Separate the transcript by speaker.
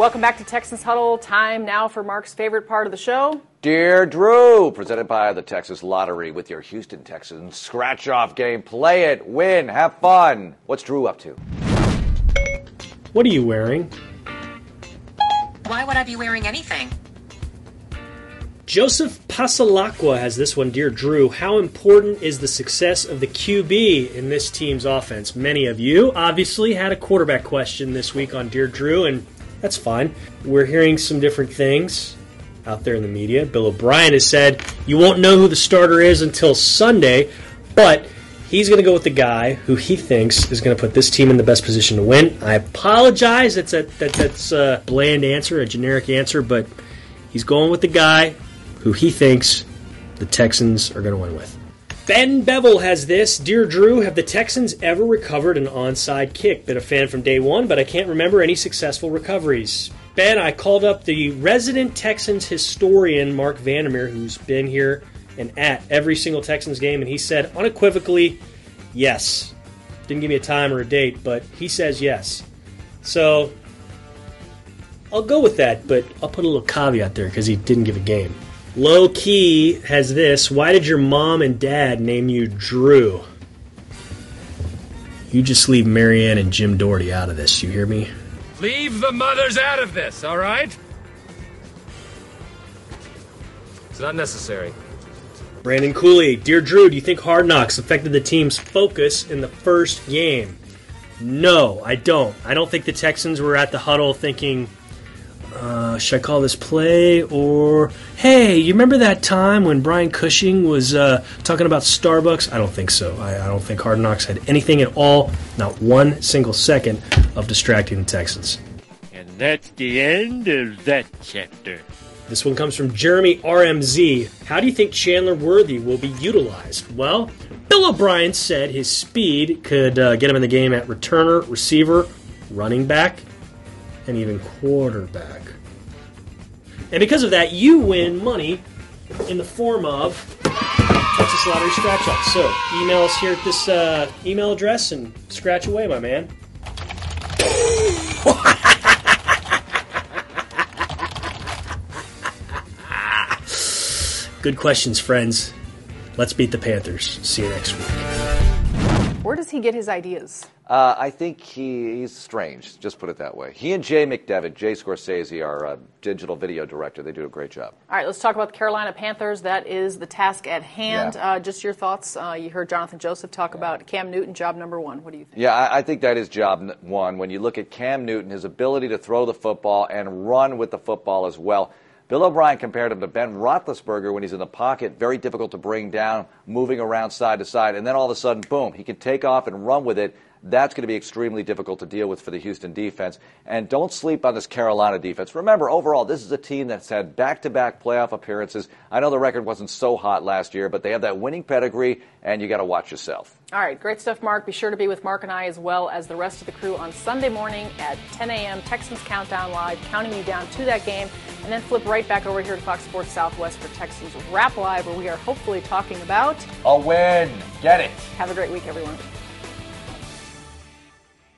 Speaker 1: Welcome back to Texans Huddle. Time now for Mark's favorite part of the show.
Speaker 2: Dear Drew, presented by the Texas Lottery with your Houston Texans scratch-off game. Play it, win, have fun. What's Drew up to?
Speaker 3: What are you wearing?
Speaker 4: Why would I be wearing anything?
Speaker 3: Joseph Pasalacqua has this one. Dear Drew, how important is the success of the QB in this team's offense? Many of you obviously had a quarterback question this week on Dear Drew, and that's fine. We're hearing some different things out there in the media. Bill O'Brien has said you won't know who the starter is until Sunday, but he's going to go with the guy who he thinks is going to put this team in the best position to win. I apologize. That's a bland answer, a generic answer, but he's going with the guy who he thinks the Texans are going to win with. Ben Bevel has this. Dear Drew, have the Texans ever recovered an onside kick? Been a fan from day one, but I can't remember any successful recoveries. Ben, I called up the resident Texans historian, Mark Vandermeer, who's been here and at every single Texans game, and he said unequivocally, yes. Didn't give me a time or a date, but he says yes. So, I'll go with that, but I'll put a little caveat there because he didn't give a game. Low Key has this. Why did your mom and dad name you Drew? You just leave Marianne and Jim Doherty out of this, you hear me?
Speaker 5: Leave the mothers out of this, all right? It's not necessary.
Speaker 3: Brandon Cooley, Dear Drew, do you think Hard Knocks affected the team's focus in the first game? No, I don't. I don't think the Texans were at the huddle thinking, should I call this play? Or, hey, you remember that time when Brian Cushing was talking about Starbucks? I don't think so. I don't think Hard Knocks had anything at all, not one single second of distracting the Texans.
Speaker 6: And that's the end of that chapter.
Speaker 3: This one comes from Jeremy RMZ. How do you think Chandler Worthy will be utilized? Well, Bill O'Brien said his speed could get him in the game at returner, receiver, running back, and even quarterback. And because of that, you win money in the form of Texas Lottery Scratch-Off. So email us here at this email address and scratch away, my man. Good questions, friends. Let's beat the Panthers. See you next week.
Speaker 1: Where does he get his ideas?
Speaker 2: I think he's strange, just put it that way. He and Jay McDevitt, Jay Scorsese, our digital video director, they do a great job.
Speaker 1: All right, let's talk about the Carolina Panthers. That is the task at hand.
Speaker 2: Yeah.
Speaker 1: Just your thoughts. You heard Jonathan Joseph talk about Cam Newton, job number one. What do you think?
Speaker 2: Yeah, I think that is job one. When you look at Cam Newton, his ability to throw the football and run with the football as well. Bill O'Brien compared him to Ben Roethlisberger when he's in the pocket, very difficult to bring down, moving around side to side, and then all of a sudden, boom, he can take off and run with it. That's going to be extremely difficult to deal with for the Houston defense. And don't sleep on this Carolina defense. Remember, overall, this is a team that's had back-to-back playoff appearances. I know the record wasn't so hot last year, but they have that winning pedigree, and you got to watch yourself.
Speaker 1: All right, great stuff, Mark. Be sure to be with Mark and I as well as the rest of the crew on Sunday morning at 10 a.m. Texans Countdown Live, counting you down to that game, and then flip right back over here to Fox Sports Southwest for Texans Wrap Live, where we are hopefully talking about
Speaker 2: A win. Get it.
Speaker 1: Have a great week, everyone.